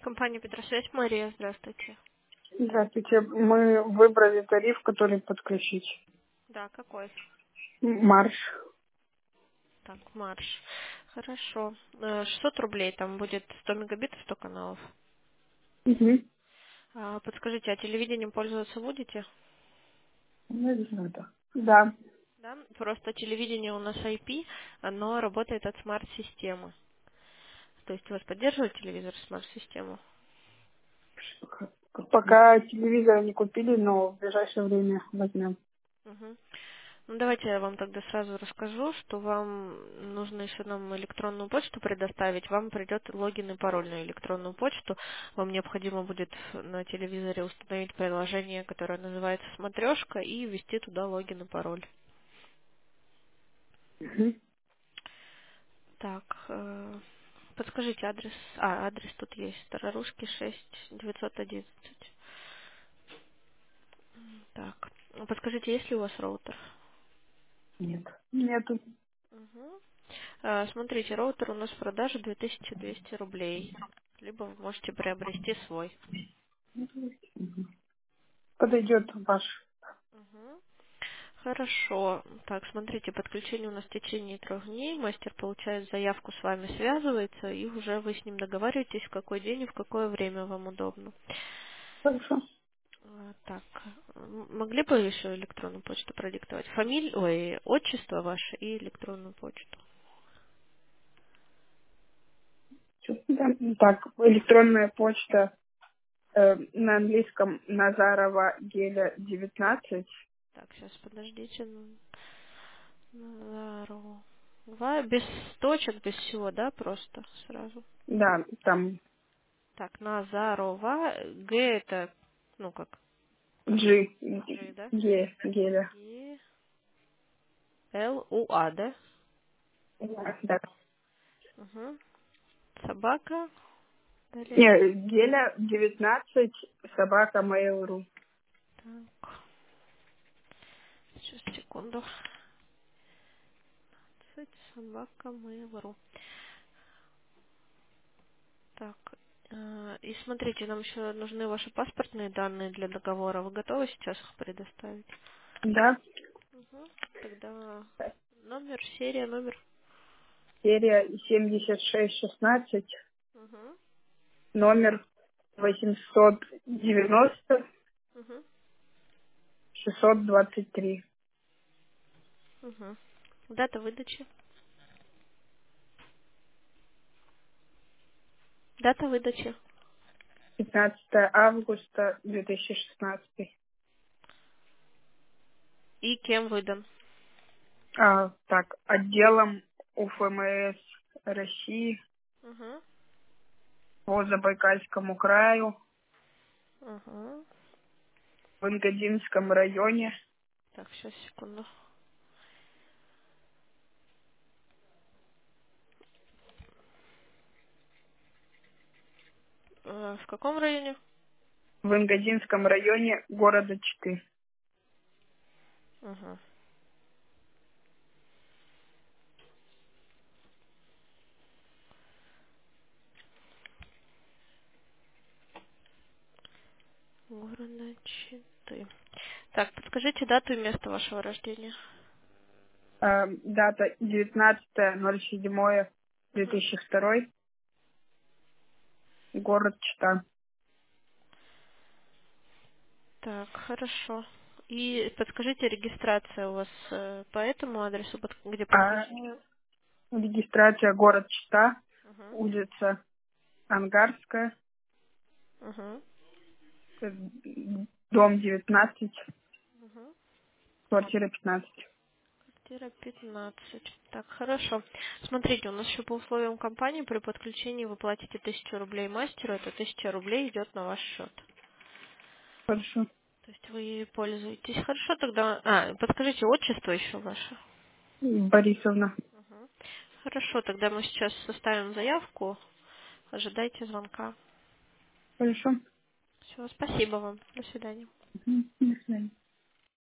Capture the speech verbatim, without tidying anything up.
Компания Петросвязь, Мария, здравствуйте. Здравствуйте. Мы выбрали тариф, который подключить. Да, какой? М, Марш. Так, марш. Хорошо. Э, шестьсот рублей, там будет сто мегабитов, сто каналов. Угу. А, подскажите, а телевидением пользоваться будете? Наверное, да. Да. Да. Просто телевидение у нас ай пи, оно работает от смарт-системы. То есть у вас поддерживает телевизор смарт-систему? Пока телевизор не купили, но в ближайшее время возьмем. Мгм. Ну, давайте я вам тогда сразу расскажу, что вам нужно еще нам электронную почту предоставить. Вам придет логин и пароль на электронную почту. Вам необходимо будет на телевизоре установить приложение, которое называется «Смотрешка», и ввести туда логин и пароль. Угу. Так, э, подскажите адрес. А, адрес тут есть. Старорусский шесть, девятьсот одиннадцать. Так, подскажите, есть ли у вас роутер? Нет. Нету. Мгм. Э, Смотрите, роутер у нас в продаже две тысячи двести рублей. Либо вы можете приобрести свой. Подойдет ваш. Мгм. Хорошо. Так, смотрите, подключение у нас в течение трех дней. Мастер получает заявку, с вами связывается, и уже вы с ним договариваетесь, в какой день и в какое время вам удобно. Хорошо. А, Так, м- могли бы еще электронную почту продиктовать? Фамилия, ой, отчество ваше и электронную почту. Всё. Да. Так, электронная почта э, на английском Назарова Геля девятнадцать. Так, сейчас подождите. Н- Назарова. Ва- Без точек, без всего, да, просто сразу. Да, там Так, Назарова. Г это, ну как, как G. G, да? Ге, Геля. Г, Л, У, А, да? Да. да. Угу. Собака. Далее. Не, Геля девятнадцать, собака Mail.ru. Так, сейчас, секунду. Собака Mail.ru. Так, э, и смотрите, нам еще нужны ваши паспортные данные для договора. Вы готовы сейчас их предоставить? Да, Угу. Тогда номер, серия, номер. серия семьдесят шесть шестнадцать, Угу. номер восемьсот девяносто Угу. шестьсот двадцать три. Угу. Дата выдачи. Дата выдачи. пятнадцатое августа две тысячи шестнадцатый. И кем выдан. А, так, отделом УФМС России Угу. по Забайкальскому краю Угу. в Ингодинском районе. Так, сейчас, секунду. Э, в каком районе? В Ингодинском районе города Читы. Угу. Города Читы. Так, подскажите дату и место вашего рождения. А, дата девятнадцатое ноль седьмое две Угу. тысячи второй, город Чита. Так, хорошо. И подскажите, регистрация у вас э, по этому адресу, под- где А подключить? регистрация город Чита, Угу. улица Ангарская, Угу. э, дом девятнадцать, Угу. квартира пятнадцать. Квартира пятнадцать. Так, хорошо. Смотрите, у нас еще по условиям компании при подключении вы платите тысячу рублей мастеру, это тысяча рублей идет на ваш счет. Хорошо. То есть вы ей пользуетесь. Хорошо, тогда... А, подскажите, отчество еще ваше. Борисовна. Мгм. Хорошо, тогда мы сейчас составим заявку. Ожидайте звонка. Хорошо. Все, спасибо вам. До свидания. Мгм. До свидания.